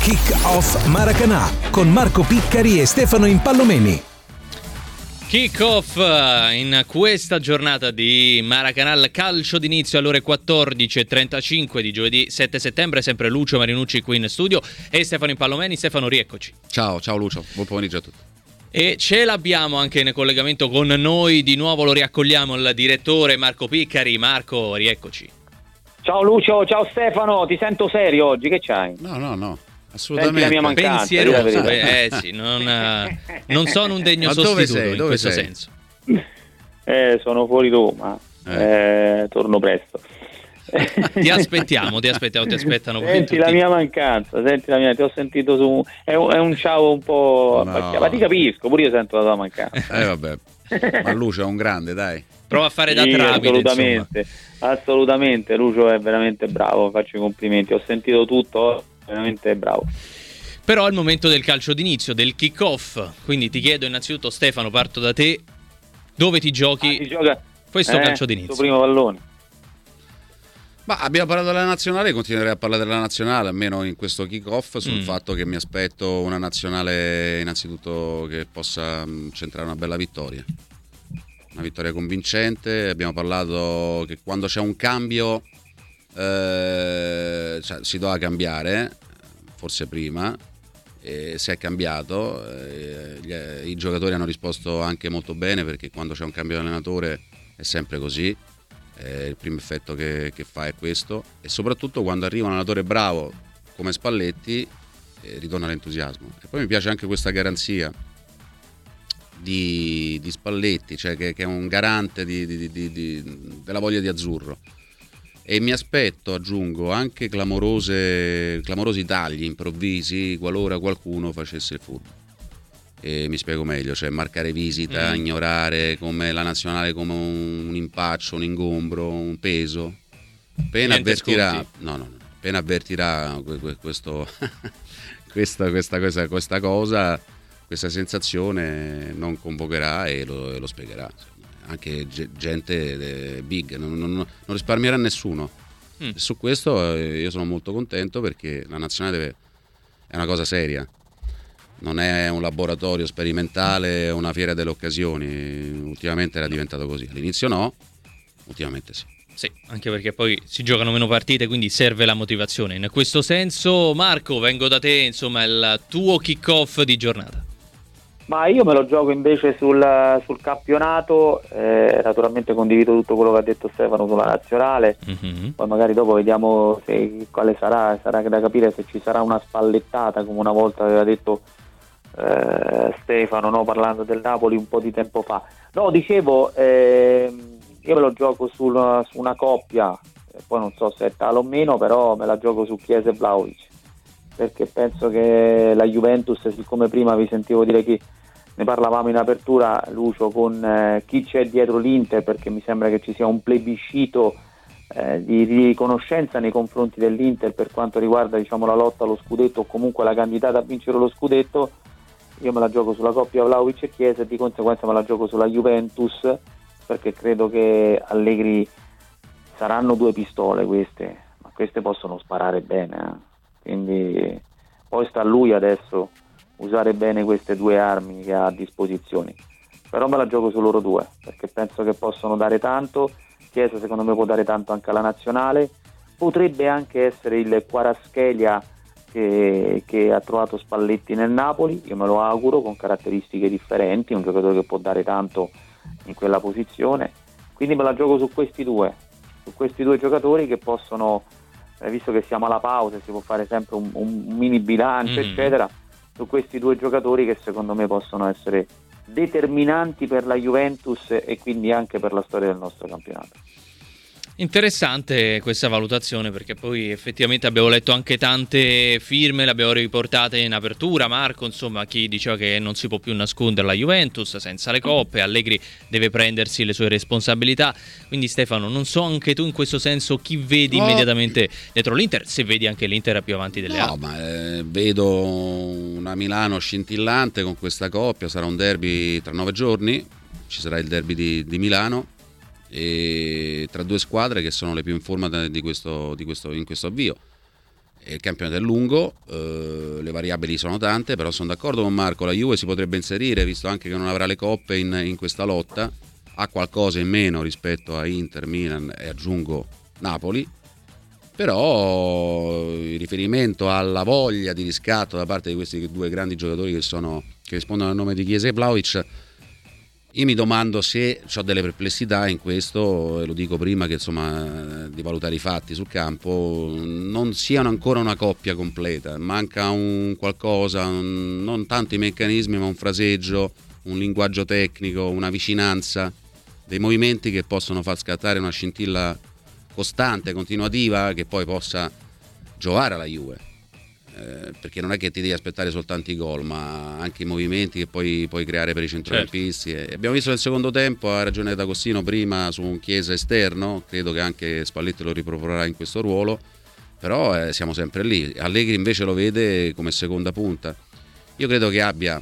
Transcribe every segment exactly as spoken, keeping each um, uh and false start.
Kick-Off Maracanã con Marco Piccari e Stefano Impallomeni. Kick-off in questa giornata di Maracanã, calcio d'inizio alle ore quattordici e trentacinque di giovedì sette settembre, sempre Lucio Marinucci qui in studio e Stefano Impallomeni. Stefano, rieccoci. Ciao, ciao Lucio, buon pomeriggio a tutti. E ce l'abbiamo anche in collegamento con noi, di nuovo lo riaccogliamo il direttore Marco Piccari. Marco, rieccoci. Ciao Lucio, ciao Stefano, ti sento serio oggi, che c'hai? No, no, no, assolutamente. Senti la mia mancanza, pensieroso, eh sì, non, non sono un degno Ma sostituto dove sei? in Dove questo sei? senso. Eh, sono fuori Roma, eh. Eh, torno presto. Ti aspettiamo, ti aspettiamo, ti aspettano. Senti tutti. la mia mancanza, senti la mia, ti ho sentito su, è un, è un ciao un po' No. abbacchiato, ma ti capisco, pure io sento la tua mancanza. Eh vabbè, ma Lucio è un grande, dai. Prova a fare da Sì, tramite, assolutamente, insomma. assolutamente, Lucio è veramente bravo, faccio i complimenti, ho sentito tutto, veramente bravo. Però è il momento del calcio d'inizio, del kick-off. Quindi ti chiedo innanzitutto, Stefano, parto da te. Dove ti giochi Ah, si gioca, questo eh, calcio d'inizio? il primo pallone. Ma abbiamo parlato della nazionale, continuerei a parlare della nazionale, almeno in questo kick-off, sul Mm. fatto che mi aspetto una nazionale innanzitutto che possa mh, centrare una bella vittoria. Una vittoria convincente. Abbiamo parlato che quando c'è un cambio eh, cioè, si doveva cambiare, forse prima, e si è cambiato. Eh, gli, i giocatori hanno risposto anche molto bene, perché quando c'è un cambio di allenatore è sempre così. Eh, il primo effetto che, che fa è questo, e soprattutto quando arriva un allenatore bravo come Spalletti eh, ritorna l'entusiasmo. E poi mi piace anche questa garanzia di, di Spalletti, cioè che, che è un garante di, di, di, di, della voglia di azzurro, e mi aspetto, aggiungo, anche clamorose, clamorosi tagli improvvisi qualora qualcuno facesse il furbo. E mi spiego meglio, cioè marcare visita, mm. ignorare come la nazionale come un, un impaccio, un ingombro, un peso. Appena Niente avvertirà, sconti. no, no, no, appena avvertirà questo, questa, questa, questa, questa cosa, questa sensazione, non convocherà e lo, e lo spiegherà. Anche gente big, non, non, non risparmierà nessuno. Mm. E su questo io sono molto contento, perché la nazionale deve, è una cosa seria. Non è un laboratorio sperimentale, una fiera delle occasioni. Ultimamente era diventato così. All'inizio no, ultimamente sì. Sì, anche perché poi si giocano meno partite, quindi serve la motivazione. In questo senso, Marco, vengo da te, insomma, il tuo kick-off di giornata. Ma io me lo gioco invece sul, sul campionato, eh, naturalmente condivido tutto quello che ha detto Stefano sulla nazionale, mm-hmm. Poi magari dopo vediamo se, quale sarà, sarà da capire se ci sarà una spallettata, come una volta aveva detto eh, Stefano, no? Parlando del Napoli un po' di tempo fa. No, dicevo, eh, io me lo gioco sul, su una coppia, poi non so se è tale o meno, però me la gioco su Chiesa e Vlahovic, perché penso che la Juventus, siccome prima vi sentivo dire che ne parlavamo in apertura, Lucio, con eh, chi c'è dietro l'Inter, perché mi sembra che ci sia un plebiscito eh, di riconoscenza nei confronti dell'Inter per quanto riguarda, diciamo, la lotta allo scudetto, o comunque la candidata a vincere lo scudetto. Io me la gioco sulla coppia Vlahovic e Chiesa, e di conseguenza me la gioco sulla Juventus, perché credo che Allegri saranno due pistole queste, ma queste possono sparare bene, eh. Quindi poi sta a lui adesso usare bene queste due armi che ha a disposizione, però me la gioco su loro due, perché penso che possono dare tanto. Chiesa secondo me può dare tanto anche alla nazionale, potrebbe anche essere il Kvaratskhelia che, che ha trovato Spalletti nel Napoli, io me lo auguro, con caratteristiche differenti, un giocatore che può dare tanto in quella posizione, quindi me la gioco su questi due, su questi due giocatori che possono, visto che siamo alla pausa, si può fare sempre un, un mini bilancio, mm. eccetera, su questi due giocatori che secondo me possono essere determinanti per la Juventus e quindi anche per la storia del nostro campionato. Interessante questa valutazione, perché poi effettivamente abbiamo letto anche tante firme, le abbiamo riportate in apertura, Marco, insomma, chi diceva che non si può più nascondere la Juventus senza le coppe, Allegri deve prendersi le sue responsabilità, quindi Stefano, non so anche tu in questo senso chi vedi no. immediatamente dietro l'Inter, se vedi anche l'Inter più avanti delle no, altre. No, ma eh, vedo una Milano scintillante con questa coppia, sarà un derby tra nove giorni, ci sarà il derby di, di Milano, e tra due squadre che sono le più in forma di questo, di questo, in questo avvio. il campionato è lungo, eh, le variabili sono tante, però sono d'accordo con Marco, la Juve si potrebbe inserire, visto anche che non avrà le coppe in, in questa lotta, ha qualcosa in meno rispetto a Inter, Milan e aggiungo Napoli, però il riferimento alla voglia di riscatto da parte di questi due grandi giocatori che, sono, che rispondono al nome di Chiesa e Vlahovic, io mi domando se ho delle perplessità in questo, e lo dico prima che insomma di valutare i fatti sul campo, non siano ancora una coppia completa, manca un qualcosa, un, non tanto i meccanismi ma un fraseggio, un linguaggio tecnico, una vicinanza, dei movimenti che possono far scattare una scintilla costante, continuativa, che poi possa giovare alla Juve, eh, perché non è che ti devi aspettare soltanto i gol, ma anche i movimenti che poi puoi creare per i centrocampisti. Certo. E abbiamo visto nel secondo tempo, ha ragione D'Agostino prima, su un Chiesa esterno, credo che anche Spalletti lo riproporrà in questo ruolo, però eh, siamo sempre lì. Allegri invece lo vede come seconda punta. Io credo che abbia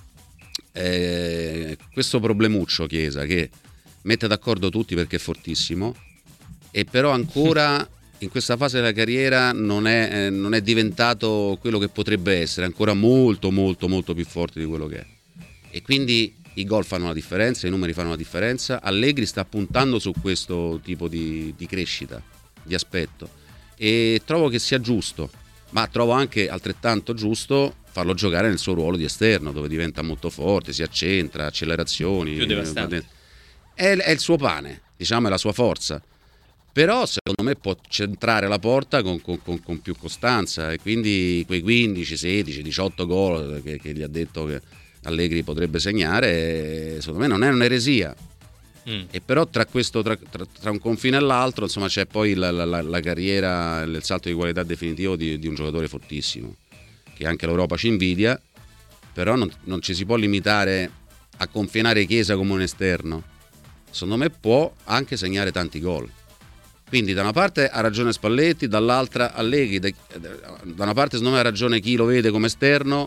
eh, questo problemuccio Chiesa, che mette d'accordo tutti perché è fortissimo, e però ancora in questa fase della carriera non è, eh, non è diventato quello che potrebbe essere, ancora molto molto molto più forte di quello che è, e quindi i gol fanno la differenza, i numeri fanno la differenza. Allegri sta puntando su questo tipo di, di crescita, di aspetto, e trovo che sia giusto, ma trovo anche altrettanto giusto farlo giocare nel suo ruolo di esterno, dove diventa molto forte, si accentra, accelerazioni, più devastante. È, è il suo pane, diciamo, è la sua forza, però secondo me può centrare la porta con, con, con, con più costanza, e quindi quei quindici, sedici, diciotto gol che, che gli ha detto che Allegri potrebbe segnare, secondo me non è un'eresia. Mm. E però tra questo tra, tra, tra un confine e l'altro, insomma, c'è poi la, la, la carriera, il salto di qualità definitivo di, di un giocatore fortissimo, che anche l'Europa ci invidia, però non, non ci si può limitare a confinare Chiesa come un esterno. Secondo me può anche segnare tanti gol. Quindi da una parte ha ragione Spalletti, dall'altra Allegri, da una parte secondo me ha ragione chi lo vede come esterno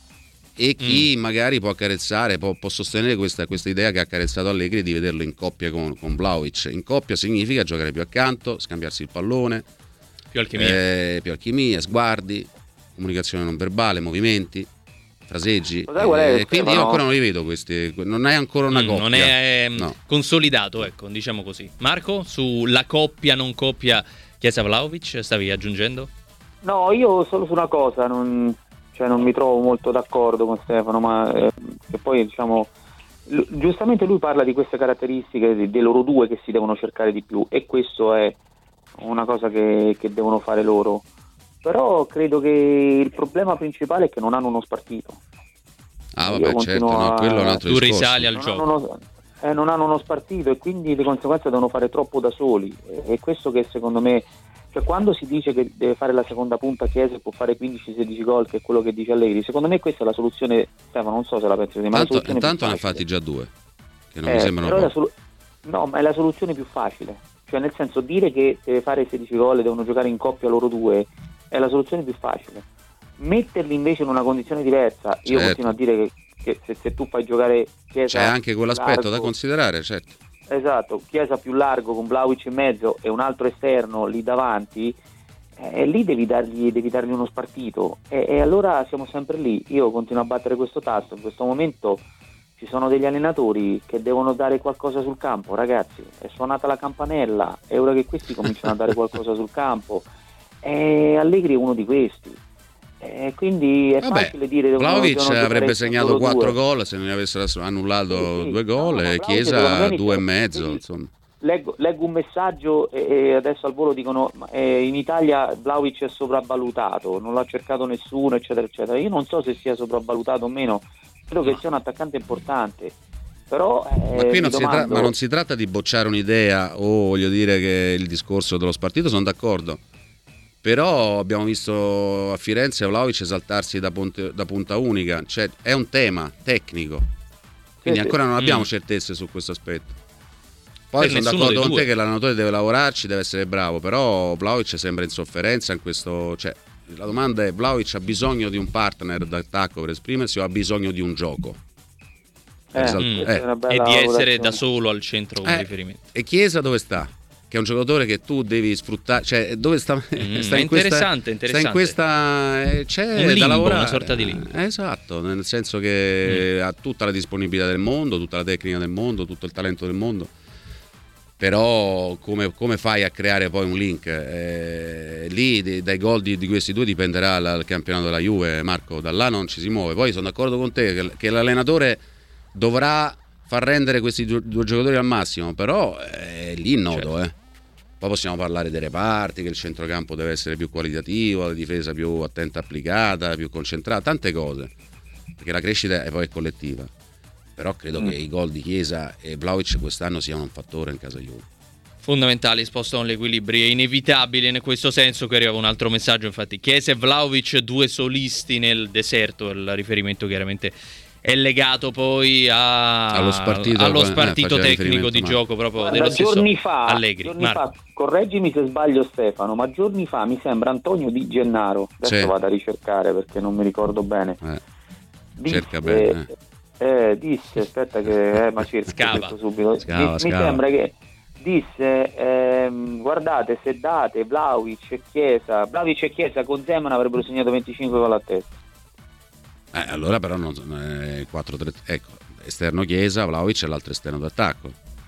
e chi mm. magari può accarezzare, può, può sostenere questa, questa idea che ha accarezzato Allegri di vederlo in coppia con, con Vlahovic. In coppia significa giocare più accanto, scambiarsi il pallone, più alchimia, eh, più alchimia, sguardi, comunicazione non verbale, movimenti, fraseggi, eh, quindi io ancora non li vedo questi, non è ancora una mm, coppia, non è no. consolidato, ecco, diciamo così. Marco, sulla coppia non coppia Chiesa-Vlahovic stavi aggiungendo? No, io solo su una cosa, non, cioè non mi trovo molto d'accordo con Stefano, ma eh, che poi diciamo l- giustamente lui parla di queste caratteristiche dei, dei loro due che si devono cercare di più, e questo è una cosa che, che devono fare loro. Però credo che il problema principale è che non hanno uno spartito. Ah vabbè, certo, no, quello è un altro tu discorso. risali al non gioco. Hanno uno, eh, non hanno uno spartito, e quindi di conseguenza devono fare troppo da soli. E, e questo che secondo me, cioè quando si dice che deve fare la seconda punta Chiesa e può fare quindici sedici gol, che è quello che dice Allegri, secondo me questa è la soluzione. Stefano, non so se la pensi così, ma tanto, la soluzione intanto ne ha fatti già due, che non eh, mi sembrano però poco. Solu- no, ma è la soluzione più facile, cioè nel senso, dire che deve fare sedici gol e devono giocare in coppia loro due è la soluzione più facile. Metterli invece in una condizione diversa, io certo. continuo a dire che, che se, se tu fai giocare Chiesa, c'è anche quell'aspetto largo, da considerare, certo. Esatto, Chiesa più largo con Vlahovic in mezzo e un altro esterno lì davanti, e eh, lì devi dargli, devi dargli uno spartito, e, e allora siamo sempre lì. Io continuo a battere questo tasto. In questo momento ci sono degli allenatori che devono dare qualcosa sul campo, ragazzi, è suonata la campanella, è ora che questi cominciano a dare qualcosa sul campo, e Allegri è uno di questi, e quindi è Vabbè, facile dire Vlahovic avrebbe segnato quattro gol se non gli avessero annullato sì, sì. due gol, no, e Chiesa due e mezzo, insomma. Leggo, leggo un messaggio e, e adesso al volo dicono eh, in Italia Vlahovic è sopravvalutato, non l'ha cercato nessuno, eccetera eccetera. Io non so se sia sopravvalutato o meno, credo che sia un attaccante importante, però eh, ma qui non si, domando... tra- ma non si tratta di bocciare un'idea o voglio dire che il discorso dello spartito, sono d'accordo, però abbiamo visto a Firenze Vlahovic esaltarsi da, ponte, da punta unica, cioè è un tema tecnico, quindi sì, ancora sì. non abbiamo mm. certezze su questo aspetto. Poi per sono d'accordo con te che l'allenatore deve lavorarci, deve essere bravo, però Vlahovic sembra in sofferenza in questo, cioè la domanda è: Vlahovic ha bisogno di un partner d'attacco per esprimersi o ha bisogno di un gioco? Eh, esatto. mm. eh. E di essere da solo al centro come eh. riferimento. E Chiesa dove sta? che è un giocatore che tu devi sfruttare, cioè dove sta, mm, sta è in questa, interessante, interessante. sta in questa eh, c'è un limbo, da lavorare, una sorta di limbo. Eh, esatto, nel senso che mm. ha tutta la disponibilità del mondo, tutta la tecnica del mondo, tutto il talento del mondo, però come, come fai a creare poi un link? Eh, lì di, dai gol di, di questi due dipenderà la, il campionato della Juve, Marco, da là non ci si muove. Poi sono d'accordo con te che, che l'allenatore dovrà far rendere questi due, due giocatori al massimo, però è lì il nodo, certo. eh. Poi possiamo parlare dei reparti, che il centrocampo deve essere più qualitativo, la difesa più attenta, applicata, più concentrata, tante cose, perché la crescita è poi collettiva. Però credo mm. che i gol di Chiesa e Vlahovic quest'anno siano un fattore in casa Juve. Fondamentali, spostano l'equilibrio, è inevitabile in questo senso. Che arriva un altro messaggio, infatti, Chiesa e Vlahovic, due solisti nel deserto, il riferimento chiaramente è legato poi a, allo spartito, allo spartito eh, tecnico di ma... gioco proprio Guarda, dello stesso giorni fa, Allegri. Giorni fa, correggimi se sbaglio Stefano, ma giorni fa mi sembra Antonio Di Gennaro, adesso sì. vado a ricercare perché non mi ricordo bene, eh. disse, cerca bene eh. Eh, disse, aspetta che eh, ma cerco subito, scava, mi, scava. mi sembra che disse ehm, guardate, se date Vlahovic e Chiesa Vlahovic e Chiesa con Zeman avrebbero segnato venticinque gol a testa. Eh, allora però non eh, quattro tre, ecco, esterno Chiesa, Vlahovic e l'altro esterno d'attacco.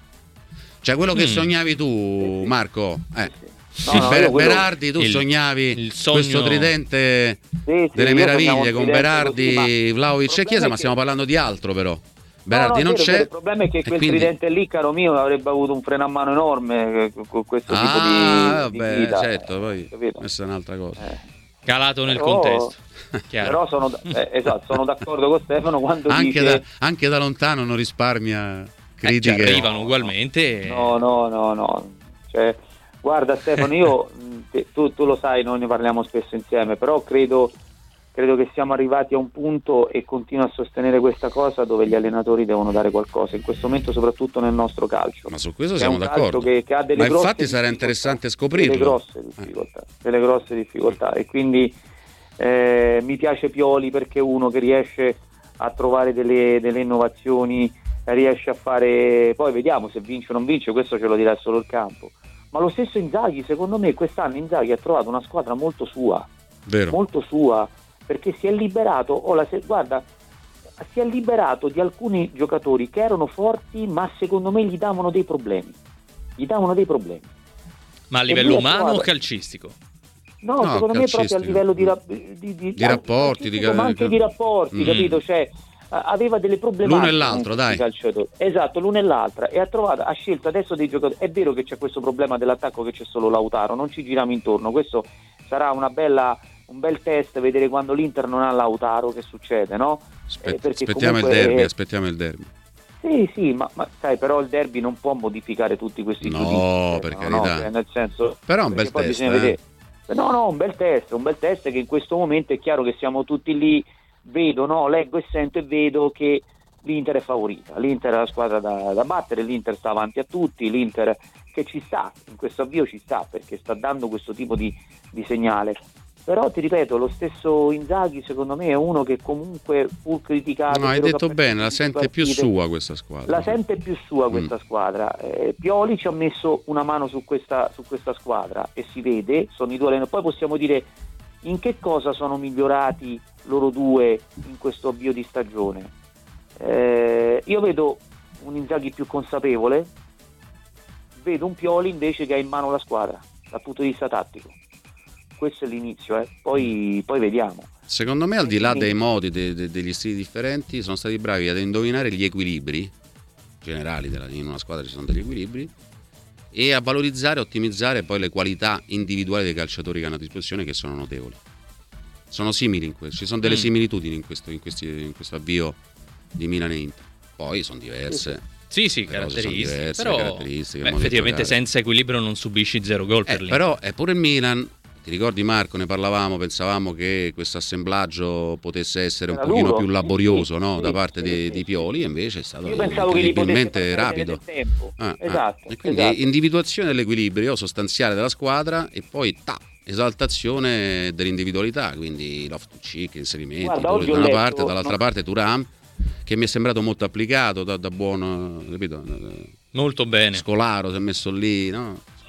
Cioè quello che mm. sognavi tu, Marco, eh. no, no, Ber- quello... Berardi, tu il, sognavi il sogno... questo tridente sì, sì, delle meraviglie con Berardi, così, Vlahovic e Chiesa, ma stiamo che... parlando di altro però. Berardi no, no, non vero, c'è. Il problema è che quel quindi... tridente lì, caro mio, avrebbe avuto un freno a mano enorme con questo ah, tipo di, vabbè, di guida. Certo, poi capito? questa è un'altra cosa. Eh. Calato nel però, contesto. Però sono, eh, esatto, sono d'accordo con Stefano quando anche dice... Da, anche da lontano non risparmia critiche. Eh, arrivano ugualmente. No, no, no, no. Cioè, guarda Stefano, io te, tu, tu lo sai, noi ne parliamo spesso insieme, però credo, credo che siamo arrivati a un punto, e continuo a sostenere questa cosa, dove gli allenatori devono dare qualcosa, in questo momento soprattutto nel nostro calcio. Ma su questo siamo d'accordo. Che, che ha delle Ma infatti sarà interessante scoprirlo. Delle grosse difficoltà, eh. delle grosse difficoltà. E quindi eh, mi piace Pioli perché è uno che riesce a trovare delle, delle innovazioni, riesce a fare, poi vediamo se vince o non vince, questo ce lo dirà solo il campo. Ma lo stesso Inzaghi, secondo me quest'anno Inzaghi ha trovato una squadra molto sua, Vero. molto sua, perché si è liberato, oh, la, guarda, si è liberato di alcuni giocatori che erano forti, ma secondo me gli davano dei problemi, gli davano dei problemi. Ma a livello umano trovato... o calcistico? No, no, secondo me proprio a livello di, di, di, di, di rapporti, di, ma anche di rapporti, mm. capito? Cioè, aveva delle problematiche. L'uno e l'altro, dai. Esatto, l'uno e l'altra. E ha trovato, ha scelto adesso dei giocatori. È vero che c'è questo problema dell'attacco, che c'è solo Lautaro, non ci giriamo intorno. Questo sarà una bella, un bel test, vedere quando l'Inter non ha Lautaro che succede, no? Aspett- eh, aspettiamo il derby, è... aspettiamo il derby. Sì, sì, ma, ma sai, però il derby non può modificare tutti questi no, giudizi. No, per carità. No, cioè, nel senso, però è un bel test, eh? No, no, un bel test, un bel test che in questo momento è chiaro che siamo tutti lì, vedo, no, leggo e sento e vedo che l'Inter è favorita, l'Inter è la squadra da, da battere, l'Inter sta avanti a tutti, l'Inter che ci sta, in questo avvio ci sta, perché sta dando questo tipo di, di segnale. Però ti ripeto, lo stesso Inzaghi secondo me è uno che comunque, pur criticato, no, hai detto bene, la sente partite, più sua questa squadra. La sente più sua questa mm. squadra. Eh, Pioli ci ha messo una mano su questa, su questa squadra e si vede, sono i due allenatori. Poi possiamo dire in che cosa sono migliorati loro due in questo avvio di stagione. Eh, io vedo un Inzaghi più consapevole, vedo un Pioli invece che ha in mano la squadra dal punto di vista tattico. Questo è l'inizio, eh. poi, poi vediamo. Secondo me, al di là dei modi, de, de, degli stili differenti, sono stati bravi ad indovinare gli equilibri generali della, in una squadra ci sono degli equilibri, e a valorizzare, ottimizzare poi le qualità individuali dei calciatori che hanno a disposizione, che sono notevoli. Sono simili in questo, ci sono delle mm. similitudini in questo, in, questi, in questo avvio di Milan e Inter. Poi sono diverse. Sì, sì, caratteristiche. Diverse, però caratteristiche, beh, effettivamente senza equilibrio non subisci zero gol per eh, però è pure il Milan. Ti ricordi, Marco, ne parlavamo, pensavamo che questo assemblaggio potesse essere un Era pochino duro. più laborioso, sì, no? sì, da parte sì, di, sì, di Pioli, e invece è stato incredibilmente rapido. Ah, esatto, ah. E quindi esatto. individuazione dell'equilibrio sostanziale della squadra, e poi ta, esaltazione dell'individualità, quindi Loftus-Cheek, inserimenti, Guarda, da una letto, parte, dall'altra no. parte Thuram, che mi è sembrato molto applicato da, da buono, capito? Molto bene. Scolaro si è messo lì, no?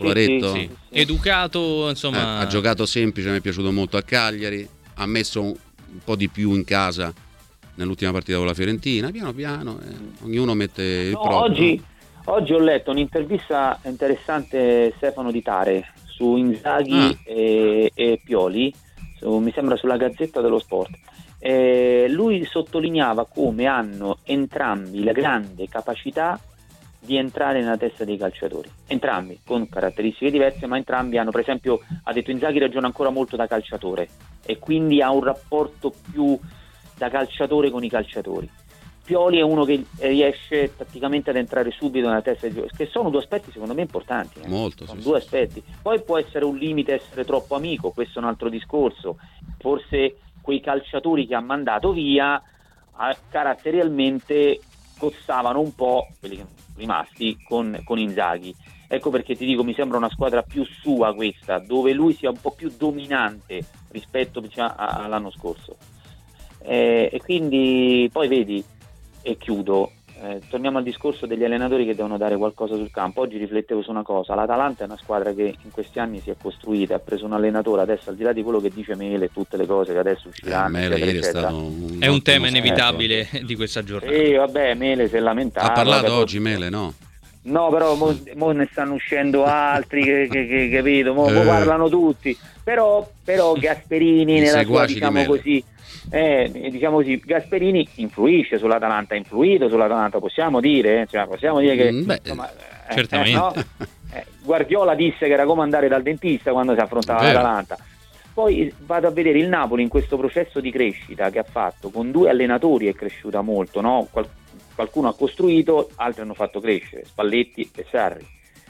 Scolaretto. Sì, sì, sì. Educato, insomma. Eh, ha giocato semplice, mi è piaciuto molto a Cagliari, ha messo un, un po' di più in casa nell'ultima partita con la Fiorentina, piano piano, eh, ognuno mette il no, proprio. Oggi, oggi ho letto un'intervista interessante, Stefano Di Tare, su Inzaghi ah. e, e Pioli, su, mi sembra sulla Gazzetta dello Sport. Eh, lui sottolineava come hanno entrambi la grande capacità di entrare nella testa dei calciatori, entrambi con caratteristiche diverse, ma entrambi hanno, per esempio, ha detto Inzaghi ragiona ancora molto da calciatore e quindi ha un rapporto più da calciatore con i calciatori. Pioli è uno che riesce tatticamente ad entrare subito nella testa dei giocatori, che sono due aspetti secondo me importanti, eh? molto sono sì, due sì. aspetti. Poi può essere un limite essere troppo amico, questo è un altro discorso, forse quei calciatori che ha mandato via eh, caratterialmente costavano un po', quelli che sono rimasti, con, con Inzaghi. Ecco perché ti dico, mi sembra una squadra più sua questa, dove lui sia un po' più dominante rispetto, diciamo, a, all'anno scorso. Eh, e quindi poi vedi, e chiudo, eh, torniamo al discorso degli allenatori che devono dare qualcosa sul campo. Oggi riflettevo su una cosa: l'Atalanta è una squadra che in questi anni si è costruita, ha preso un allenatore, adesso al di là di quello che dice Mele e tutte le cose che adesso usciranno, eh, eccetera, Mele eccetera. È, un è un tema inevitabile eh. di questa giornata. Sì, vabbè, Mele si è lamentato. Ha parlato vabbè, oggi poi... Mele, no? No, però mo, mo ne stanno uscendo altri che, che, che capito, mo, mo parlano tutti. Però, però Gasperini nella sua, diciamo di così, eh, diciamo così, Gasperini influisce sull'Atalanta, ha influito sull'Atalanta, possiamo dire, cioè, possiamo dire che mm, beh, insomma, eh, certamente. Eh, no? eh, Guardiola disse che era come andare dal dentista quando si affrontava l'Atalanta. Poi vado a vedere il Napoli in questo processo di crescita che ha fatto, con due allenatori è cresciuta molto, no? Qual- qualcuno ha costruito, altri hanno fatto crescere, Spalletti e Sarri.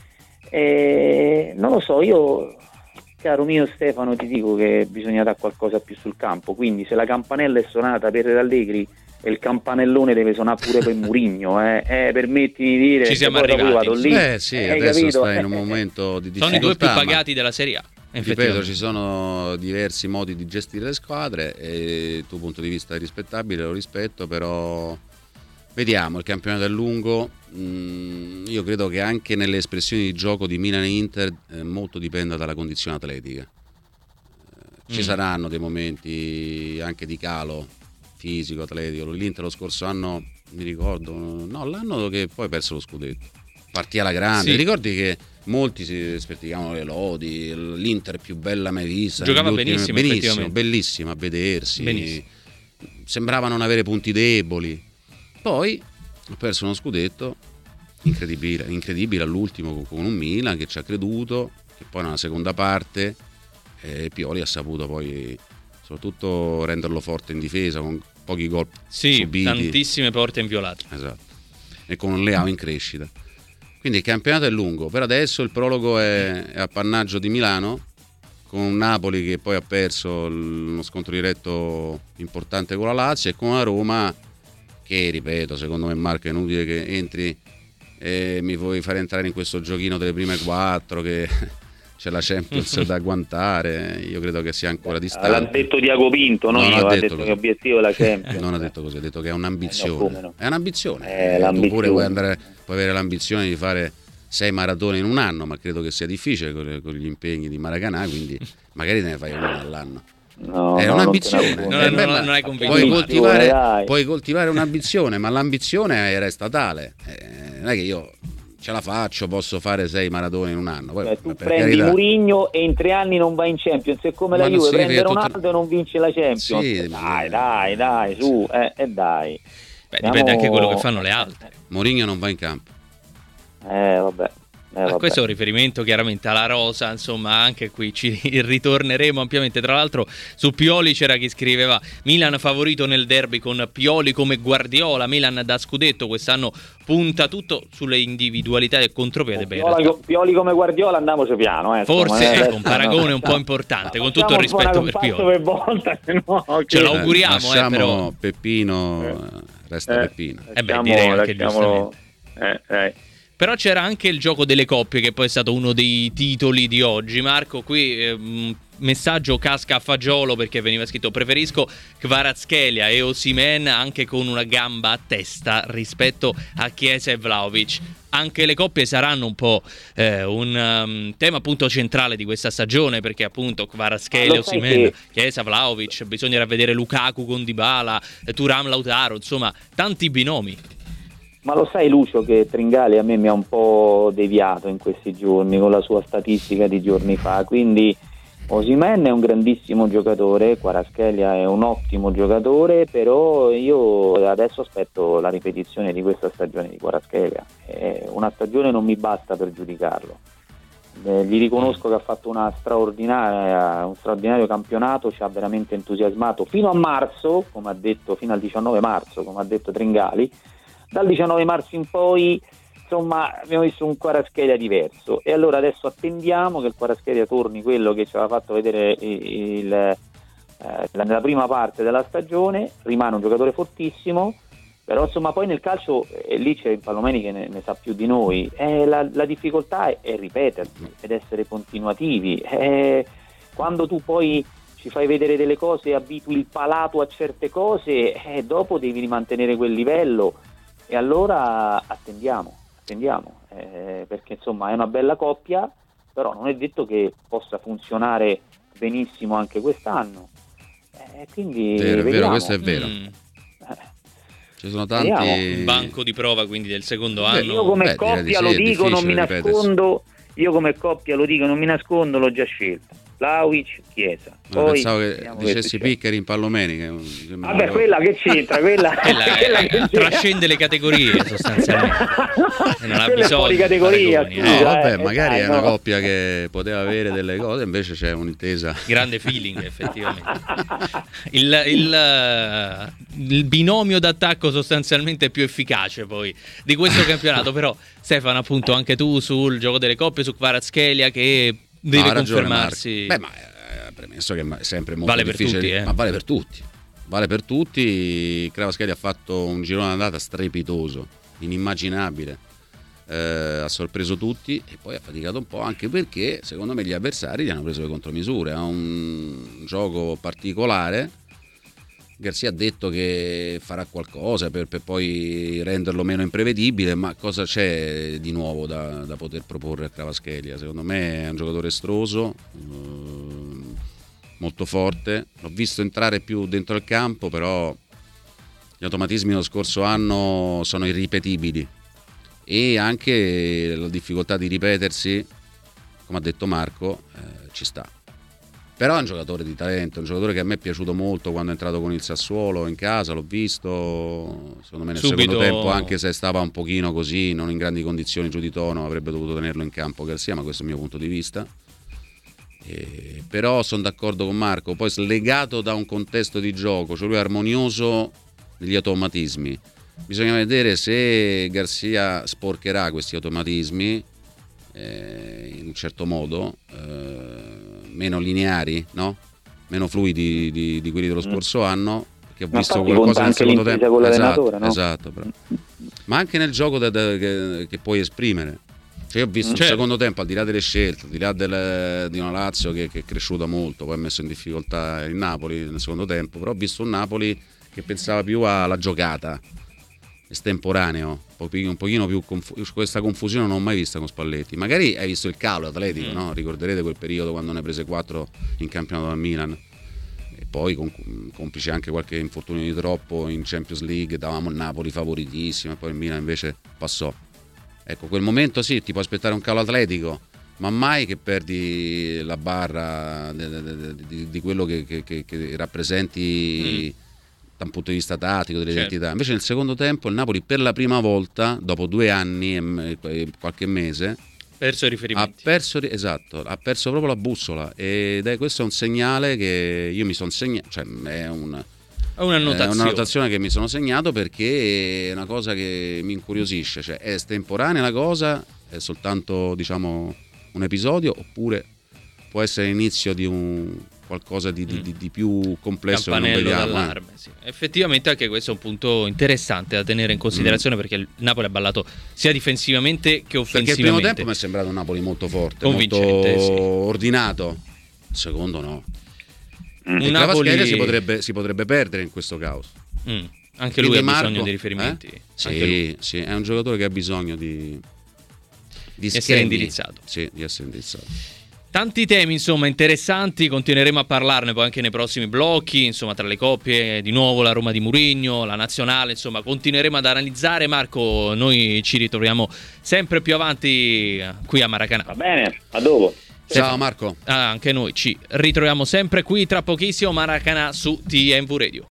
E non lo so, io, caro mio Stefano, ti dico che bisogna dare qualcosa più sul campo, quindi se la campanella è suonata per Allegri e il campanellone deve suonare pure per Mourinho, eh, eh, permettimi di dire, ci siamo poi arrivati. Vado lì, eh sì, eh, adesso capito? stai in un momento di difficoltà. Sono i due più pagati della Serie A. Ripeto, ci sono diversi modi di gestire le squadre e il tuo punto di vista è rispettabile, lo rispetto, però vediamo, il campionato è lungo, mm, io credo che anche nelle espressioni di gioco di Milan e Inter eh, molto dipenda dalla condizione atletica. Eh, ci mm. saranno dei momenti anche di calo fisico, atletico. L'Inter lo scorso anno, mi ricordo, no, l'anno che poi ha perso lo scudetto, partì alla grande, sì. Ricordi che molti si spetticavano le lodi, l'Inter più bella mai vista, giocava ultimi, benissimo, benissimo bellissima a vedersi, benissimo. Sembrava non avere punti deboli, poi ha perso uno scudetto incredibile, incredibile all'ultimo con un Milan che ci ha creduto, che poi nella seconda parte eh, Pioli ha saputo poi soprattutto renderlo forte in difesa con pochi gol sì, subiti, tantissime porte inviolate, esatto, e con un Leao in crescita. Quindi il campionato è lungo, per adesso il prologo è, è appannaggio di Milano, con un Napoli che poi ha perso uno scontro diretto importante con la Lazio e con la Roma che, ripeto, secondo me Marco è inutile che entri e mi vuoi fare entrare in questo giochino delle prime quattro che c'è la Champions da agguantare, io credo che sia ancora distante. L'ha detto Diago Pinto, non, non io, ha detto, detto che l'obiettivo è la Champions. Non ha detto così, ha detto che è un'ambizione. Eh, no, no. È un'ambizione. Eh, eh, l'ambizione. Tu pure vuoi andare, puoi avere l'ambizione di fare sei maratone in un anno, ma credo che sia difficile con, con gli impegni di Maracanã, quindi magari te ne fai una all'anno. No, è no, un'ambizione. Non, non, non, non hai convinto. Puoi coltivare, puoi coltivare un'ambizione, ma l'ambizione resta tale. Eh, non è che io ce la faccio, posso fare sei maratone in un anno. Poi, cioè, tu per prendi carità. Mourinho e in tre anni non vai in Champions, è come ma la Juve, prende Ronaldo tutto... e non vince la Champions. Sì, dai, dai, dai, su, eh, eh dai. Beh, dipende Siamo... anche quello che fanno le altre. Mourinho non va in campo. Eh, vabbè. Eh, a questo è un riferimento chiaramente alla rosa, insomma anche qui ci ritorneremo ampiamente. Tra l'altro su Pioli c'era chi scriveva Milan favorito nel derby con Pioli come Guardiola, Milan da scudetto, quest'anno punta tutto sulle individualità del contropiede. Pioli, Pioli come Guardiola andiamoci piano, eh, forse insomma, ecco, un paragone no, un po' no, importante, no, con tutto il rispetto per Pioli per volta, no, okay. Ce l'auguriamo, eh, però Peppino eh. resta eh, Peppino eh beh, direi anche giustamente eh, eh. Però c'era anche il gioco delle coppie che poi è stato uno dei titoli di oggi. Marco, qui eh, messaggio casca a fagiolo perché veniva scritto: preferisco Kvaratskhelia e Osimhen anche con una gamba a testa rispetto a Chiesa e Vlahovic. Anche le coppie saranno un po' eh, un um, tema appunto centrale di questa stagione, perché appunto Kvaratskhelia, Osimhen, che... Chiesa, Vlahovic, bisognerà vedere Lukaku con Dybala, Thuram, Lautaro, insomma tanti binomi. Ma lo sai Lucio che Tringali a me mi ha un po' deviato in questi giorni con la sua statistica di giorni fa, quindi Osimhen è un grandissimo giocatore, Kvaratskhelia è un ottimo giocatore, però io adesso aspetto la ripetizione di questa stagione di Kvaratskhelia. Eh, una stagione non mi basta per giudicarlo. Eh, gli riconosco che ha fatto una straordinaria, un straordinario campionato, ci ha veramente entusiasmato fino a marzo, come ha detto, fino al diciannove marzo, come ha detto Tringali. Dal diciannove marzo in poi insomma abbiamo visto un Kvaratskhelia diverso, e allora adesso attendiamo che il Kvaratskhelia torni quello che ci aveva fatto vedere il, il, eh, nella prima parte della stagione. Rimane un giocatore fortissimo, però insomma poi nel calcio, e lì c'è il Pallomeni che ne, ne sa più di noi, eh, la, la difficoltà è, è ripetersi ed essere continuativi. Eh, quando tu poi ci fai vedere delle cose e abitui il palato a certe cose, eh, dopo devi mantenere quel livello, e allora attendiamo. Attendiamo, eh, perché insomma è una bella coppia, però non è detto che possa funzionare benissimo anche quest'anno, eh, quindi vero, vediamo. vero, questo è vero. Mm. Ci sono tanti un banco di prova quindi del secondo Beh, anno. Io come Beh, coppia sì, lo dico, non mi ripetersi. nascondo, io come coppia lo dico, non mi nascondo, l'ho già scelta. Vlahovic, Chiesa. Ma Poi pensavo che vediamo dicessi che Piccari in Pallomeni. Che Vabbè, quella che c'entra, quella, quella, quella è, che c'entra. trascende le categorie sostanzialmente. E non ha Quella è bisogno fuori categoria, di paragoni, No, eh. scusa. vabbè, eh, magari dai, è una no. coppia che poteva avere delle cose, invece c'è un'intesa. Grande feeling effettivamente. Il, il, il binomio d'attacco sostanzialmente più efficace poi di questo campionato. Però Stefano, appunto, anche tu sul gioco delle coppie, su Kvaratskhelia che deve No, ha ragione, confermarsi. Marco. Beh, ma eh, premesso che è sempre molto Vale per difficile, tutti, eh. ma vale per tutti. Vale per tutti. Kvaratskhelia ha fatto un girone d'andata strepitoso, inimmaginabile. Eh, ha sorpreso tutti e poi ha faticato un po', anche perché secondo me gli avversari gli hanno preso le contromisure. Ha un gioco particolare. Garcia ha detto che farà qualcosa per, per poi renderlo meno imprevedibile, ma cosa c'è di nuovo da, da poter proporre a Kvaratskhelia? Secondo me è un giocatore estroso, eh, molto forte. L'ho visto entrare più dentro il campo, però gli automatismi dello scorso anno sono irripetibili, e anche la difficoltà di ripetersi, come ha detto Marco, eh, ci sta. Però è un giocatore di talento, un giocatore che a me è piaciuto molto quando è entrato con il Sassuolo in casa, l'ho visto, secondo me nel Subito... secondo tempo, anche se stava un pochino così, non in grandi condizioni, giù di tono, avrebbe dovuto tenerlo in campo Garcia, ma questo è il mio punto di vista. E, però sono d'accordo con Marco, poi slegato da un contesto di gioco, cioè lui è armonioso negli automatismi. Bisogna vedere se Garcia sporcherà questi automatismi eh, in un certo modo, eh, meno lineari, no? Meno fluidi di, di quelli dello scorso mm. anno, perché ho Ma visto infatti qualcosa nel anche secondo tempo. con Esatto, l'allenatore, no? esatto, però. Ma anche nel gioco da, da, che, che puoi esprimere. Cioè, io ho visto certo. il secondo tempo, al di là delle scelte, al di là delle, di una Lazio che, che è cresciuta molto, poi ha messo in difficoltà il Napoli nel secondo tempo, però ho visto un Napoli che pensava più alla giocata, estemporaneo, un pochino più confu- questa confusione non l'ho mai vista con Spalletti. Magari hai visto il calo atletico, mm. no? Ricorderete quel periodo quando ne prese quattro in campionato a Milan, e poi con, complice anche qualche infortunio di troppo in Champions League, davamo il Napoli favoritissimo e poi il Milan invece passò. Ecco, quel momento sì, ti puoi aspettare un calo atletico, ma mai che perdi la barra di, di, di quello che, che, che rappresenti mm. da un punto di vista tattico, dell'identità. Certo. Invece nel secondo tempo il Napoli per la prima volta, dopo due anni e qualche mese, perso i riferimenti. Ha perso, esatto, ha perso proprio la bussola, ed è questo è un segnale che io mi sono segnato, cioè è un... È un'annotazione. È un'annotazione che mi sono segnato, perché è una cosa che mi incuriosisce, cioè è estemporanea la cosa, è soltanto diciamo un episodio, oppure può essere l'inizio di un qualcosa di, di, di, di più complesso Campanello che non vediamo. d'allarme, sì. Effettivamente anche questo è un punto interessante da tenere in considerazione, mm. perché il Napoli ha ballato sia difensivamente che offensivamente. Perché il primo tempo mi è sembrato un Napoli molto forte, convincente, molto sì. ordinato. secondo no. Mm. E Napoli... Kvaratskhelia si potrebbe, si potrebbe perdere in questo caos. Mm. Anche lui Quindi ha Marco, bisogno di riferimenti. Eh? Sì, sì, è un giocatore che ha bisogno di, di essere schemi. indirizzato. Sì, di essere indirizzato. Tanti temi, insomma, interessanti, continueremo a parlarne poi anche nei prossimi blocchi, insomma, tra le coppie, di nuovo la Roma di Mourinho, la nazionale, insomma, continueremo ad analizzare. Marco, noi ci ritroviamo sempre più avanti qui a Maracanã. Va bene, a dopo. Ciao Marco. Ah, anche noi ci ritroviamo sempre qui tra pochissimo Maracanã su T M V Radio.